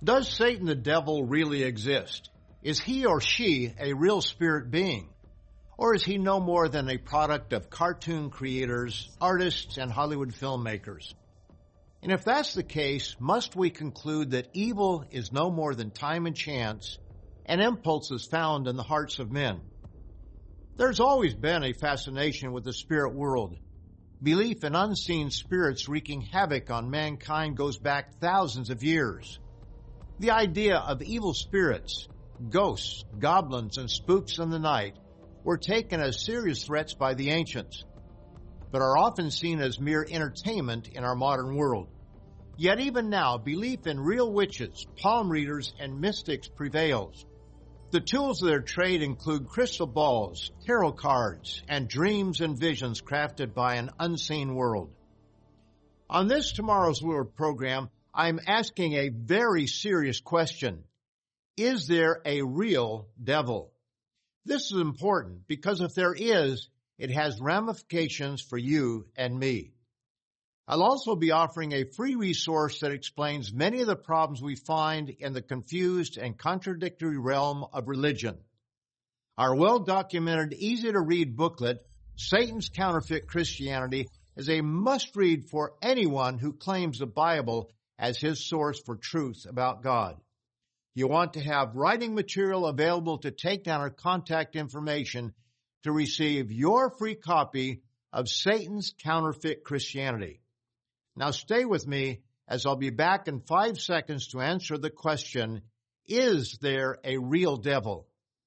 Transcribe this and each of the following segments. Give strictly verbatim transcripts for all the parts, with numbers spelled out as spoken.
Does Satan the devil really exist? Is he or she a real spirit being? Or is he no more than a product of cartoon creators, artists, and Hollywood filmmakers? And if that's the case, must we conclude that evil is no more than time and chance and impulses found in the hearts of men? There's always been a fascination with the spirit world. Belief in unseen spirits wreaking havoc on mankind goes back thousands of years. The idea of evil spirits, ghosts, goblins, and spooks in the night were taken as serious threats by the ancients, but are often seen as mere entertainment in our modern world. Yet even now, belief in real witches, palm readers, and mystics prevails. The tools of their trade include crystal balls, tarot cards, and dreams and visions crafted by an unseen world. On this Tomorrow's World program, I'm asking a very serious question. Is there a real devil? This is important because if there is, it has ramifications for you and me. I'll also be offering a free resource that explains many of the problems we find in the confused and contradictory realm of religion. Our well-documented, easy-to-read booklet, Satan's Counterfeit Christianity, is a must-read for anyone who claims the Bible as his source for truth about God. You want to have writing material available to take down our contact information to receive your free copy of Satan's Counterfeit Christianity. Now stay with me as I'll be back in five seconds to answer the question, is there a real devil?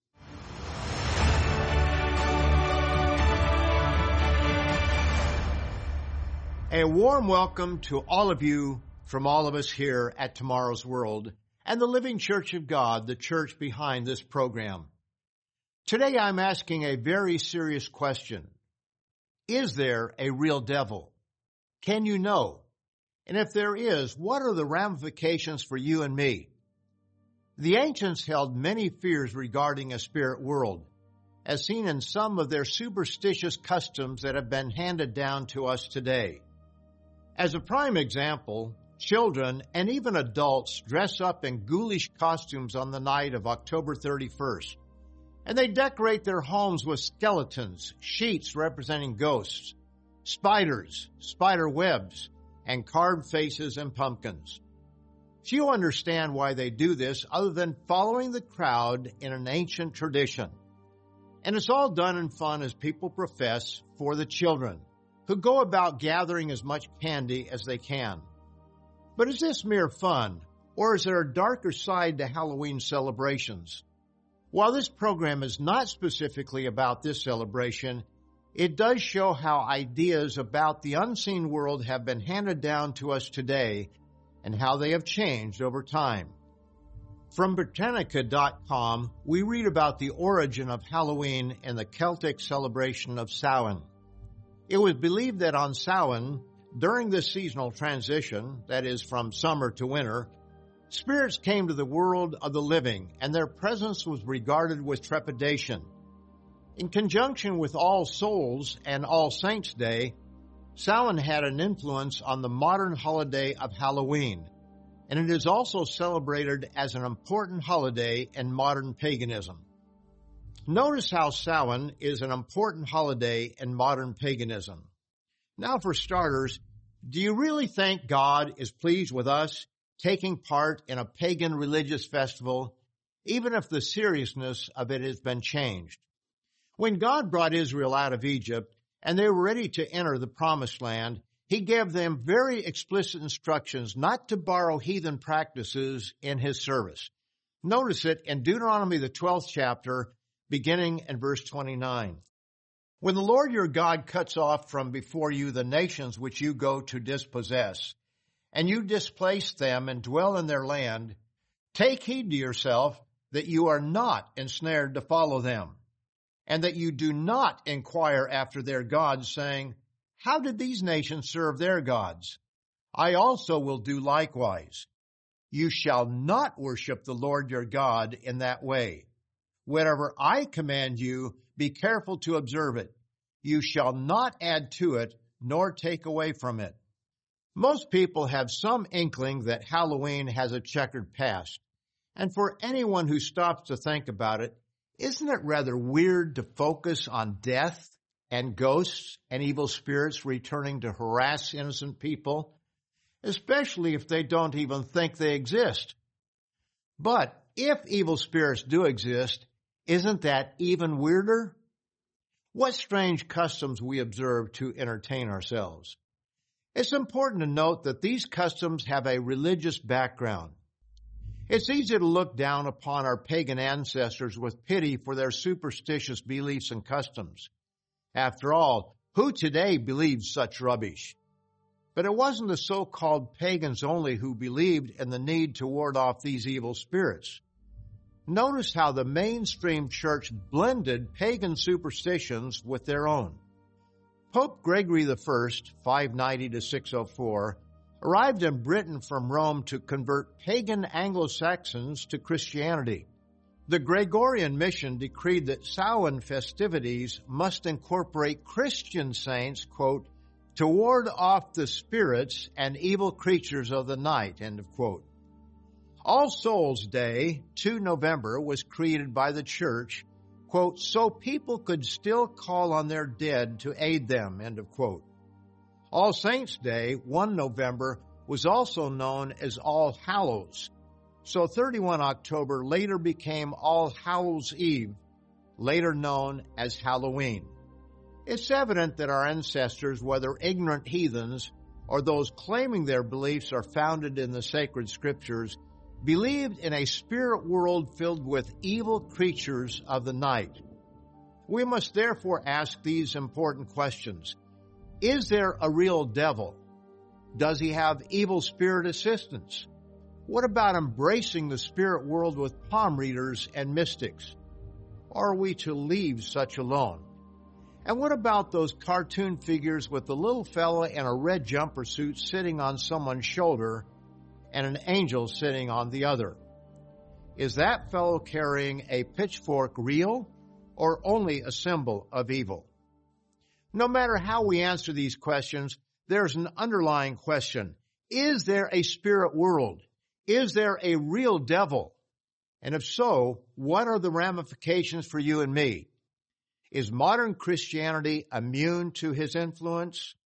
A warm welcome to all of you from all of us here at Tomorrow's World and the Living Church of God, the church behind this program. Today I'm asking a very serious question. Is there a real devil? Can you know? And if there is, what are the ramifications for you and me? The ancients held many fears regarding a spirit world, as seen in some of their superstitious customs that have been handed down to us today. As a prime example, children and even adults dress up in ghoulish costumes on the night of October thirty-first, and they decorate their homes with skeletons, sheets representing ghosts, spiders, spider webs, and carved faces and pumpkins. Few understand why they do this other than following the crowd in an ancient tradition. And it's all done in fun, as people profess, for the children, who go about gathering as much candy as they can. But is this mere fun, or is there a darker side to Halloween celebrations? While this program is not specifically about this celebration, it does show how ideas about the unseen world have been handed down to us today and how they have changed over time. From Britannica dot com, we read about the origin of Halloween and the Celtic celebration of Samhain. It was believed that on Samhain, during this seasonal transition, that is, from summer to winter, spirits came to the world of the living, and their presence was regarded with trepidation. In conjunction with All Souls and All Saints' Day, Samhain had an influence on the modern holiday of Halloween, and it is also celebrated as an important holiday in modern paganism. Notice how Samhain is an important holiday in modern paganism. Now, for starters, do you really think God is pleased with us taking part in a pagan religious festival, even if the seriousness of it has been changed? When God brought Israel out of Egypt and they were ready to enter the Promised Land, He gave them very explicit instructions not to borrow heathen practices in His service. Notice it in Deuteronomy, the twelfth chapter, beginning in verse twenty-nine. When the Lord your God cuts off from before you the nations which you go to dispossess, and you displace them and dwell in their land, take heed to yourself that you are not ensnared to follow them, and that you do not inquire after their gods, saying, how did these nations serve their gods? I also will do likewise. You shall not worship the Lord your God in that way. Whatever I command you, be careful to observe it. You shall not add to it, nor take away from it. Most people have some inkling that Halloween has a checkered past, and for anyone who stops to think about it, isn't it rather weird to focus on death and ghosts and evil spirits returning to harass innocent people, especially if they don't even think they exist? But if evil spirits do exist, isn't that even weirder? What strange customs we observe to entertain ourselves. It's important to note that these customs have a religious background. It's easy to look down upon our pagan ancestors with pity for their superstitious beliefs and customs. After all, who today believes such rubbish? But it wasn't the so-called pagans only who believed in the need to ward off these evil spirits. Notice how the mainstream church blended pagan superstitions with their own. Pope Gregory the First, five ninety to six oh four, arrived in Britain from Rome to convert pagan Anglo-Saxons to Christianity. The Gregorian mission decreed that Samhain festivities must incorporate Christian saints, quote, to ward off the spirits and evil creatures of the night, end of quote. All Souls Day, the second of November, was created by the church, quote, so people could still call on their dead to aid them, end of quote. All Saints' Day, the first of November, was also known as All Hallows. So thirty-first of October later became All Hallows' Eve, later known as Halloween. It's evident that our ancestors, whether ignorant heathens or those claiming their beliefs are founded in the sacred scriptures, believed in a spirit world filled with evil creatures of the night. We must therefore ask these important questions. Is there a real devil? Does he have evil spirit assistants? What about embracing the spirit world with palm readers and mystics? Or are we to leave such alone? And what about those cartoon figures with the little fella in a red jumper suit sitting on someone's shoulder and an angel sitting on the other? Is that fellow carrying a pitchfork real or only a symbol of evil? No matter how we answer these questions, there's an underlying question. Is there a spirit world? Is there a real devil? And if so, what are the ramifications for you and me? Is modern Christianity immune to his influence?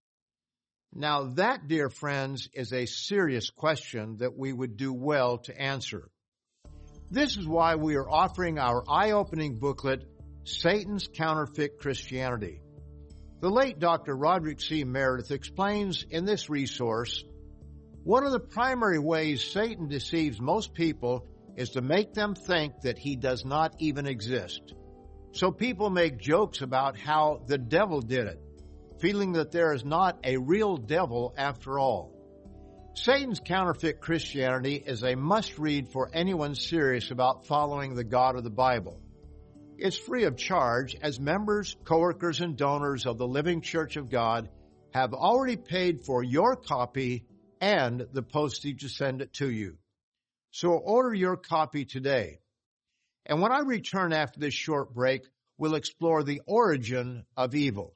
Now that, dear friends, is a serious question that we would do well to answer. This is why we are offering our eye-opening booklet, Satan's Counterfeit Christianity. The late Doctor Roderick C. Meredith explains in this resource, one of the primary ways Satan deceives most people is to make them think that he does not even exist. So people make jokes about how the devil did it, feeling that there is not a real devil after all. Satan's Counterfeit Christianity is a must-read for anyone serious about following the God of the Bible. It's free of charge, as members, coworkers, and donors of the Living Church of God have already paid for your copy and the postage to send it to you. So order your copy today. And when I return after this short break, we'll explore the origin of evil.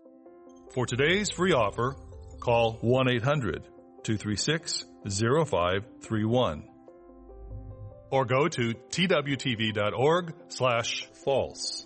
For today's free offer, call one eight hundred, two three six, zero five three one or go to twtv.org slash false.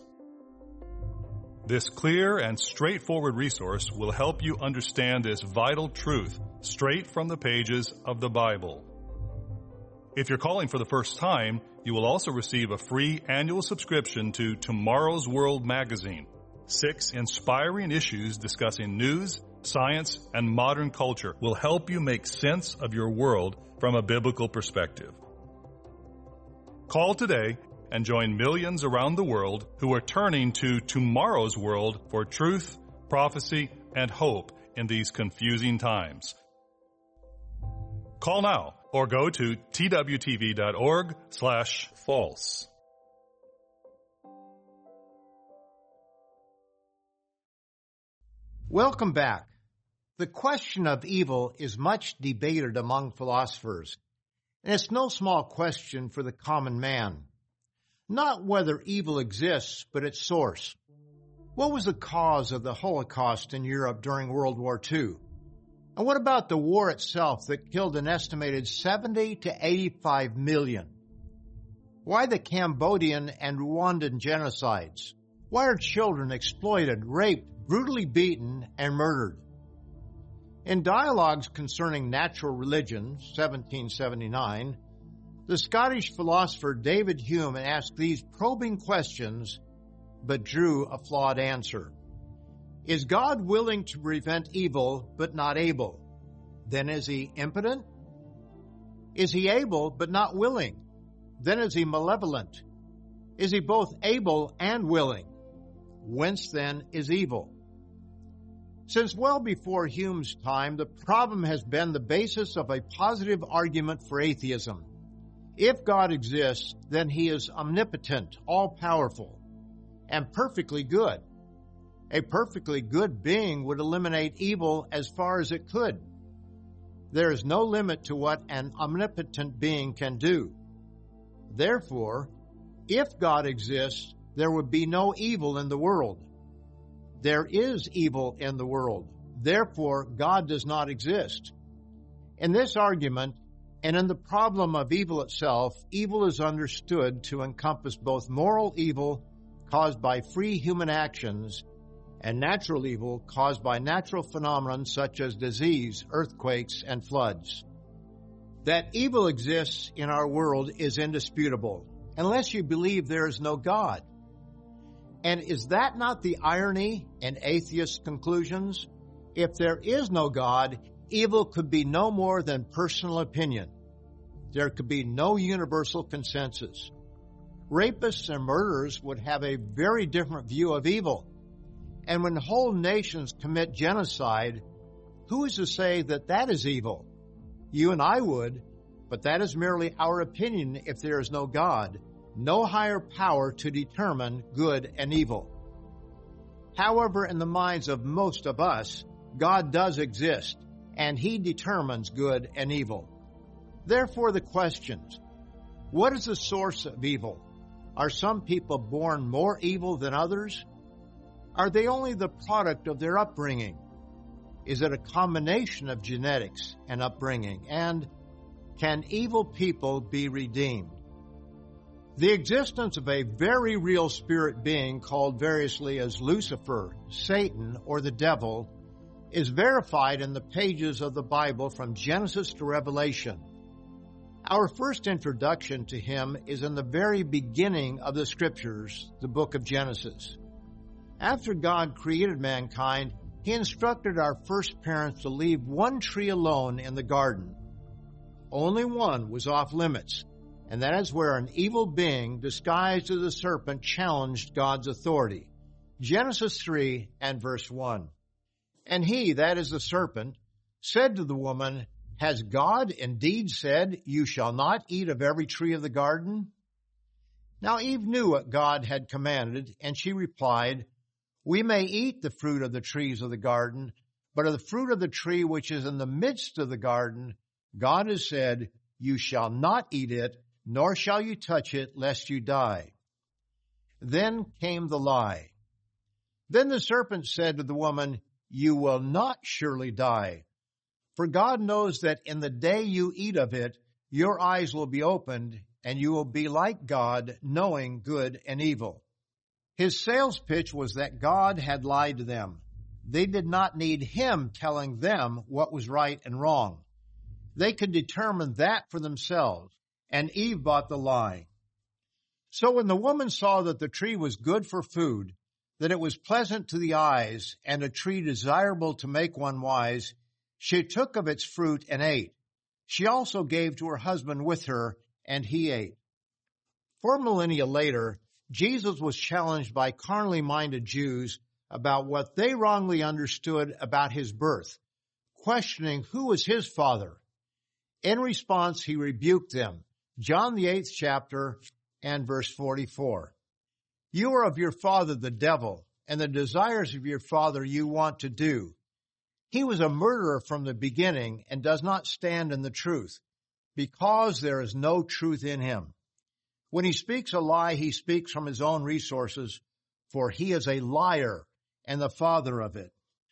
This clear and straightforward resource will help you understand this vital truth straight from the pages of the Bible. If you're calling for the first time, you will also receive a free annual subscription to Tomorrow's World magazine. Six inspiring issues discussing news, science, and modern culture will help you make sense of your world from a biblical perspective. Call today and join millions around the world who are turning to Tomorrow's World for truth, prophecy, and hope in these confusing times. Call now or go to twtv.org slash false. Welcome back. The question of evil is much debated among philosophers, and it's no small question for the common man. Not whether evil exists, but its source. What was the cause of the Holocaust in Europe during World War Two? And what about the war itself that killed an estimated seventy to eighty-five million? Why the Cambodian and Rwandan genocides? Why are children exploited, raped, brutally beaten, and murdered? In Dialogues Concerning Natural Religion, seventeen seventy-nine, the Scottish philosopher David Hume asked these probing questions, but drew a flawed answer. Is God willing to prevent evil, but not able? Then is he impotent? Is he able, but not willing? Then is he malevolent? Is he both able and willing? Whence then is evil? Since well before Hume's time, the problem has been the basis of a positive argument for atheism. If God exists, then he is omnipotent, all-powerful, and perfectly good. A perfectly good being would eliminate evil as far as it could. There is no limit to what an omnipotent being can do. Therefore, if God exists, there would be no evil in the world. There is evil in the world. Therefore, God does not exist. In this argument, and in the problem of evil itself, evil is understood to encompass both moral evil caused by free human actions and natural evil caused by natural phenomena such as disease, earthquakes, and floods. That evil exists in our world is indisputable, unless you believe there is no God. And is that not the irony in atheist conclusions? If there is no God, evil could be no more than personal opinion. There could be no universal consensus. Rapists and murderers would have a very different view of evil. And when whole nations commit genocide, who is to say that that is evil? You and I would, but that is merely our opinion if there is no God, no higher power to determine good and evil. However, in the minds of most of us, God does exist, and he determines good and evil. Therefore, the questions: what is the source of evil? Are some people born more evil than others? Are they only the product of their upbringing? Is it a combination of genetics and upbringing? And can evil people be redeemed? The existence of a very real spirit being called variously as Lucifer, Satan, or the devil is verified in the pages of the Bible from Genesis to Revelation. Our first introduction to him is in the very beginning of the Scriptures, the book of Genesis. After God created mankind, he instructed our first parents to leave one tree alone in the garden. Only one was off limits, and that is where an evil being disguised as a serpent challenged God's authority. Genesis three and verse one. And he, that is the serpent, said to the woman, Has God indeed said, You shall not eat of every tree of the garden? Now Eve knew what God had commanded, and she replied, We may eat the fruit of the trees of the garden, but of the fruit of the tree which is in the midst of the garden, God has said, You shall not eat it, nor shall you touch it, lest you die. Then came the lie. Then the serpent said to the woman, You will not surely die, for God knows that in the day you eat of it, your eyes will be opened, and you will be like God, knowing good and evil. His sales pitch was that God had lied to them. They did not need him telling them what was right and wrong. They could determine that for themselves, and Eve bought the lie. So when the woman saw that the tree was good for food, that it was pleasant to the eyes, and a tree desirable to make one wise, she took of its fruit and ate. She also gave to her husband with her, and he ate. Four millennia later, Jesus was challenged by carnally minded Jews about what they wrongly understood about his birth, questioning who was his father. In response, he rebuked them. John the eighth chapter and verse forty-four. You are of your father the devil, and the desires of your father you want to do. He was a murderer from the beginning and does not stand in the truth, because there is no truth in him. When he speaks a lie, he speaks from his own resources, for he is a liar and the father of it.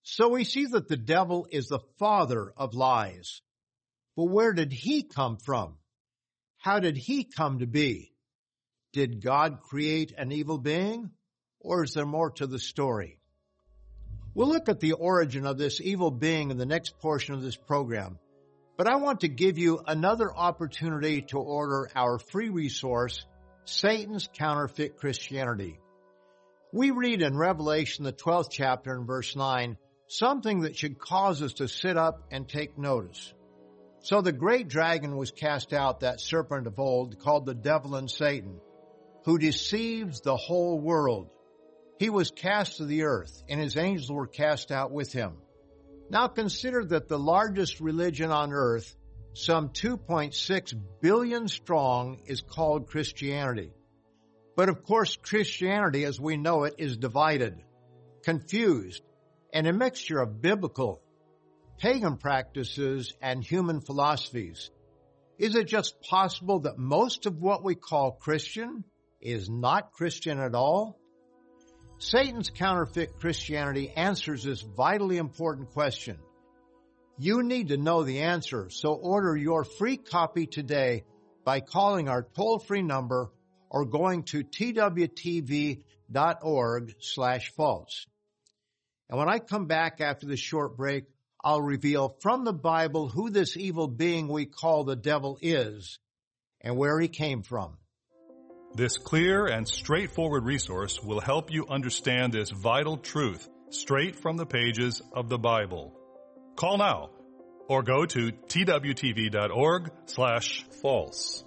So we see that the devil is the father of lies. But where did he come from? How did he come to be? Did God create an evil being, or is there more to the story? We'll look at the origin of this evil being in the next portion of this program, but I want to give you another opportunity to order our free resource, Satan's Counterfeit Christianity. We read in Revelation, the twelfth chapter and verse nine, something that should cause us to sit up and take notice. So the great dragon was cast out, that serpent of old, called the devil and Satan, who deceives the whole world. He was cast to the earth, and his angels were cast out with him. Now consider that the largest religion on earth, some two point six billion strong, is called Christianity. But of course, Christianity as we know it is divided, confused, and a mixture of biblical, pagan practices, and human philosophies. Is it just possible that most of what we call Christian is not Christian at all? Satan's Counterfeit Christianity answers this vitally important question. You need to know the answer, so order your free copy today by calling our toll-free number or going to t w t v dot org slash false. And when I come back after this short break, I'll reveal from the Bible who this evil being we call the devil is and where he came from. This clear and straightforward resource will help you understand this vital truth straight from the pages of the Bible. Call now or go to t w t v dot org slash false.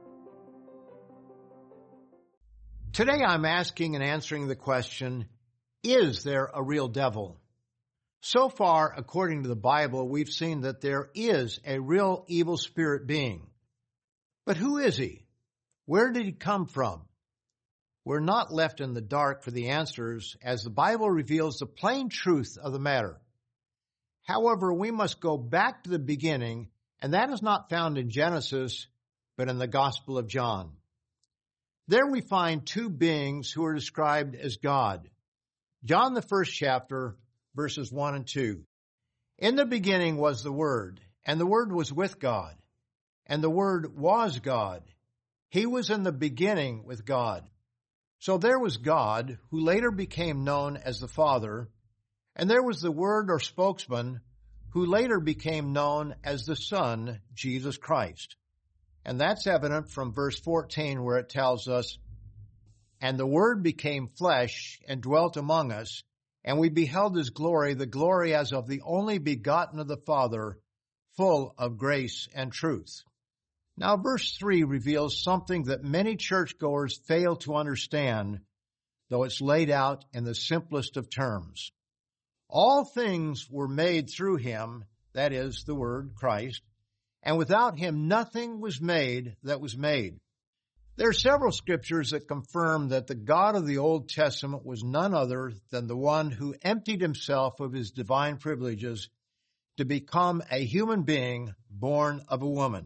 Today I'm asking and answering the question, is there a real devil? So far, according to the Bible, we've seen that there is a real evil spirit being. But who is he? Where did he come from? We're not left in the dark for the answers, as the Bible reveals the plain truth of the matter. However, we must go back to the beginning, and that is not found in Genesis, but in the Gospel of John. There we find two beings who are described as God. John, the first chapter, verses one and two. In the beginning was the Word, and the Word was with God, and the Word was God. He was in the beginning with God. So there was God, who later became known as the Father, and there was the Word or spokesman, who later became known as the Son, Jesus Christ. And that's evident from verse fourteen, where it tells us, and the Word became flesh and dwelt among us, and we beheld his glory, the glory as of the only begotten of the Father, full of grace and truth. Now, verse three reveals something that many churchgoers fail to understand, though it's laid out in the simplest of terms. All things were made through him, that is, the Word, Christ, and without him nothing was made that was made. There are several scriptures that confirm that the God of the Old Testament was none other than the one who emptied himself of his divine privileges to become a human being born of a woman.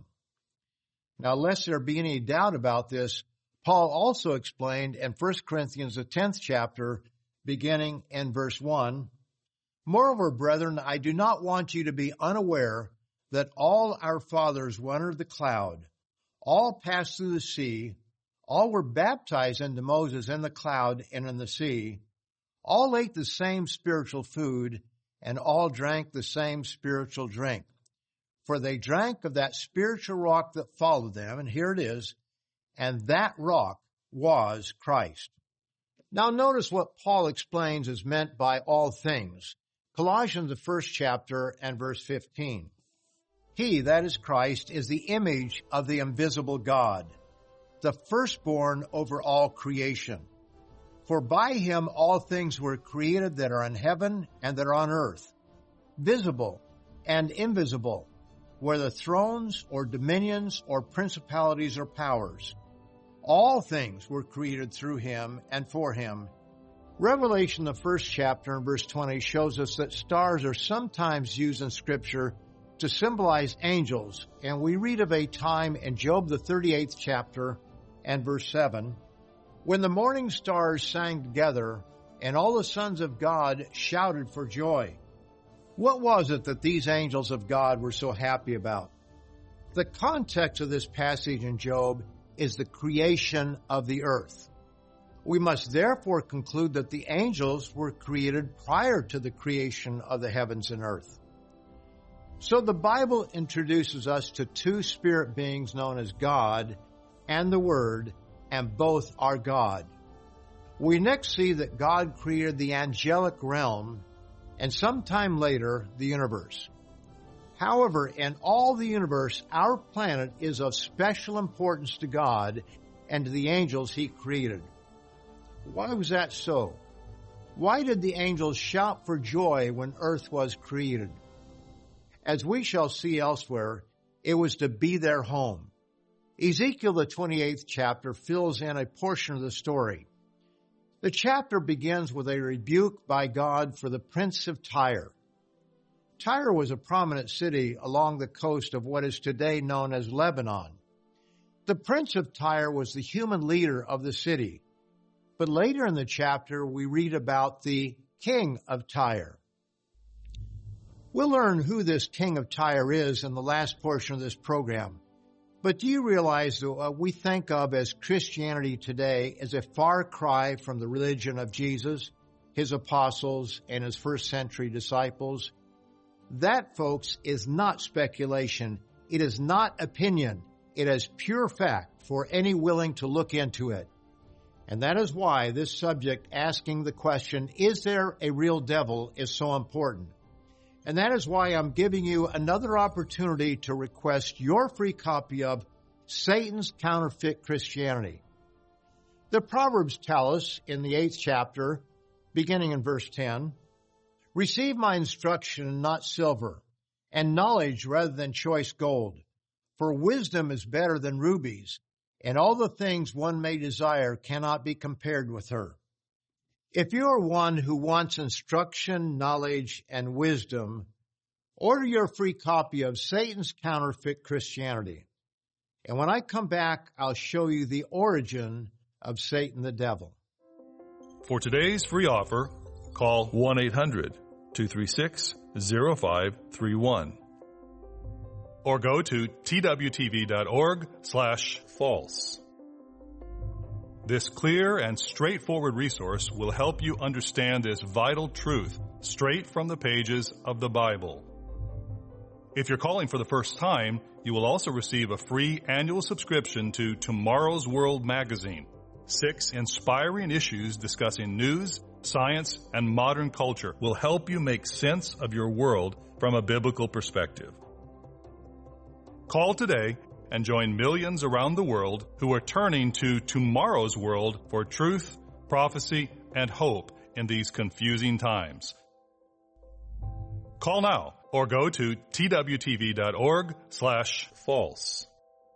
Now, lest there be any doubt about this, Paul also explained in First Corinthians, the tenth chapter, beginning in verse one, Moreover, brethren, I do not want you to be unaware that all our fathers were under the cloud, all passed through the sea, all were baptized into Moses in the cloud and in the sea, all ate the same spiritual food, and all drank the same spiritual drink. For they drank of that spiritual rock that followed them, and here it is, and that rock was Christ. Now notice what Paul explains is meant by all things. Colossians, the first chapter, and verse fifteen. He, that is Christ, is the image of the invisible God, the firstborn over all creation. For by him all things were created that are in heaven and that are on earth, visible and invisible, whether thrones or dominions or principalities or powers. All things were created through him and for him. Revelation, the first chapter, and verse twenty, shows us that stars are sometimes used in Scripture to symbolize angels, and we read of a time in Job, the thirty-eighth chapter, and verse seven, when the morning stars sang together, and all the sons of God shouted for joy. What was it that these angels of God were so happy about? The context of this passage in Job is the creation of the earth. We must therefore conclude that the angels were created prior to the creation of the heavens and earth. So the Bible introduces us to two spirit beings known as God and the Word, and both are God. We next see that God created the angelic realm and sometime later the universe. However, in all the universe, our planet is of special importance to God and to the angels He created. Why was that so? Why did the angels shout for joy when earth was created? As we shall see elsewhere, it was to be their home. Ezekiel, the twenty-eighth chapter, fills in a portion of the story. The chapter begins with a rebuke by God for the prince of Tyre. Tyre was a prominent city along the coast of what is today known as Lebanon. The prince of Tyre was the human leader of the city. But later in the chapter, we read about the king of Tyre. We'll learn who this king of Tyre is in the last portion of this program. But do you realize that what we think of as Christianity today is a far cry from the religion of Jesus, His apostles, and His first century disciples? That, folks, is not speculation. It is not opinion. It is pure fact for any willing to look into it. And that is why this subject, asking the question, is there a real devil, is so important. And that is why I'm giving you another opportunity to request your free copy of Satan's Counterfeit Christianity. The Proverbs tell us in the eighth chapter, beginning in verse ten, "Receive my instruction, not silver, and knowledge rather than choice gold. For wisdom is better than rubies, and all the things one may desire cannot be compared with her." If you are one who wants instruction, knowledge, and wisdom, order your free copy of Satan's Counterfeit Christianity. And when I come back, I'll show you the origin of Satan the devil. For today's free offer, call one eight hundred two three six zero five three one or go to twtv.org slash false. This clear and straightforward resource will help you understand this vital truth straight from the pages of the Bible. If you're calling for the first time, you will also receive a free annual subscription to Tomorrow's World magazine. Six inspiring issues discussing news, science, and modern culture will help you make sense of your world from a biblical perspective. Call today and join millions around the world who are turning to Tomorrow's World for truth, prophecy, and hope in these confusing times. Call now or go to twtv.org slash false.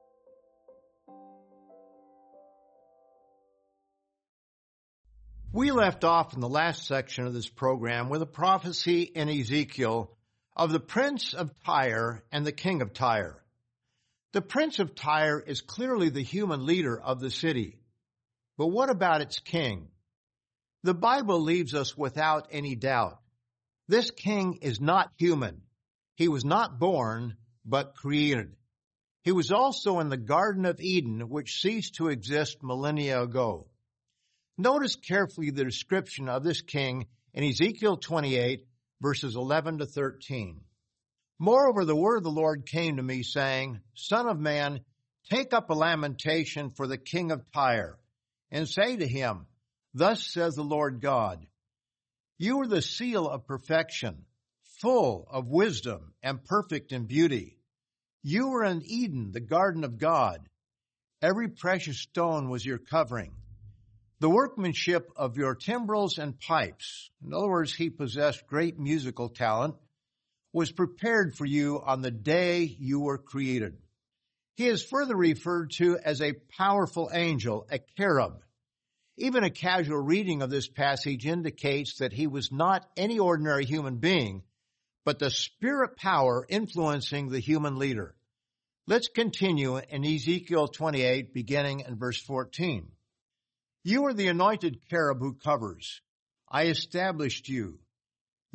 We left off in the last section of this program with a prophecy in Ezekiel of the prince of Tyre and the king of Tyre. The prince of Tyre is clearly the human leader of the city. But what about its king? The Bible leaves us without any doubt. This king is not human. He was not born, but created. He was also in the Garden of Eden, which ceased to exist millennia ago. Notice carefully the description of this king in Ezekiel twenty-eight, verses eleven to thirteen. "Moreover, the word of the Lord came to me, saying, Son of man, take up a lamentation for the king of Tyre, and say to him, Thus says the Lord God, You are the seal of perfection, full of wisdom and perfect in beauty. You were in Eden, the garden of God. Every precious stone was your covering. The workmanship of your timbrels and pipes," in other words, he possessed great musical talent, "was prepared for you on the day you were created." He is further referred to as a powerful angel, a cherub. Even a casual reading of this passage indicates that he was not any ordinary human being, but the spirit power influencing the human leader. Let's continue in Ezekiel twenty-eight, beginning in verse fourteen. "You are the anointed cherub who covers. I established you.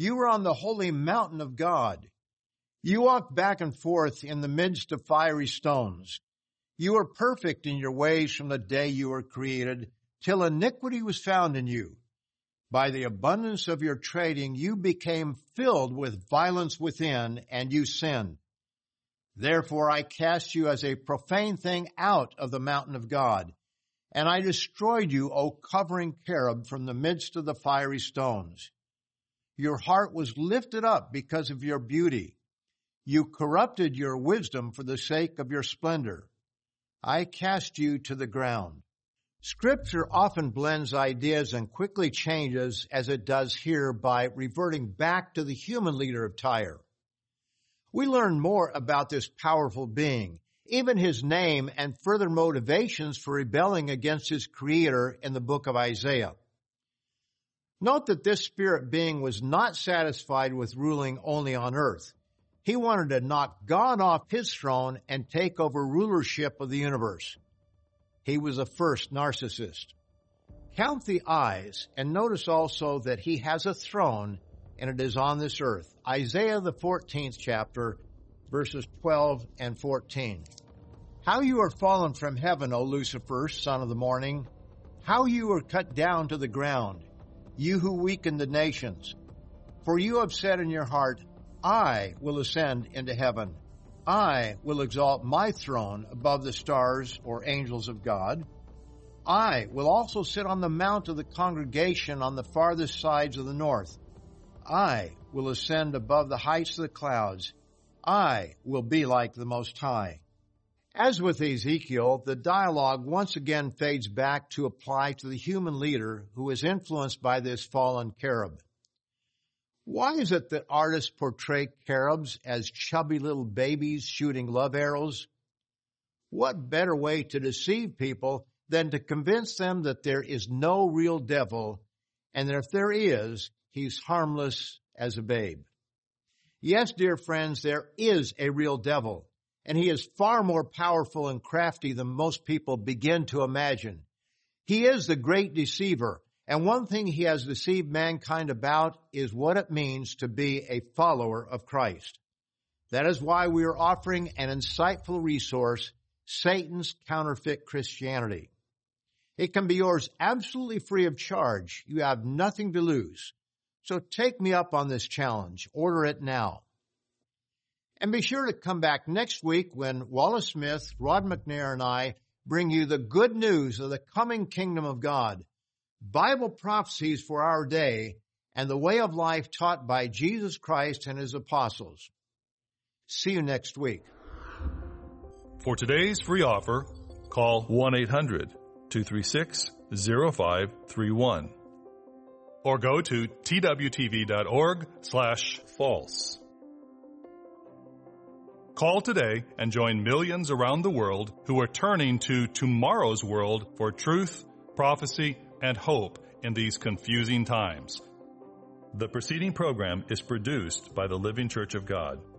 You were on the holy mountain of God. You walked back and forth in the midst of fiery stones. You were perfect in your ways from the day you were created, till iniquity was found in you. By the abundance of your trading, you became filled with violence within, and you sinned. Therefore I cast you as a profane thing out of the mountain of God, and I destroyed you, O covering cherub, from the midst of the fiery stones. Your heart was lifted up because of your beauty. You corrupted your wisdom for the sake of your splendor. I cast you to the ground. Scripture often blends ideas and quickly changes, as it does here, by reverting back to the human leader of Tyre. We learn more about this powerful being, even his name and further motivations for rebelling against his creator in the book of Isaiah. Note that this spirit being was not satisfied with ruling only on earth. He wanted to knock God off his throne and take over rulership of the universe. He was a first narcissist. Count the eyes and notice also that he has a throne, and it is on this earth. Isaiah, the fourteenth chapter, verses twelve and fourteen. How you are fallen from heaven, O Lucifer, son of the morning! How you are cut down to the ground, you who weaken the nations! For you have said in your heart, I will ascend into heaven. I will exalt my throne above the stars or angels of God. I will also sit on the mount of the congregation on the farthest sides of the north. I will ascend above the heights of the clouds. I will be like the Most High. As with Ezekiel, the dialogue once again fades back to apply to the human leader who is influenced by this fallen cherub. Why is it that artists portray cherubs as chubby little babies shooting love arrows? What better way to deceive people than to convince them that there is no real devil, and that if there is, he's harmless as a babe? Yes, dear friends, there is a real devil, and he is far more powerful and crafty than most people begin to imagine. He is the great deceiver. And one thing he has deceived mankind about is what it means to be a follower of Christ. That is why we are offering an insightful resource, Satan's Counterfeit Christianity. It can be yours absolutely free of charge. You have nothing to lose. So take me up on this challenge. Order it now. And be sure to come back next week when Wallace Smith, Rod McNair, and I bring you the good news of the coming kingdom of God, Bible prophecies for our day, and the way of life taught by Jesus Christ and his apostles. See you next week. For today's free offer, call one eight hundred two three six zero five three one or go to twtv.org slash false. Call today and join millions around the world who are turning to tomorrow's world for truth, prophecy, and hope in these confusing times. The preceding program is produced by the Living Church of God.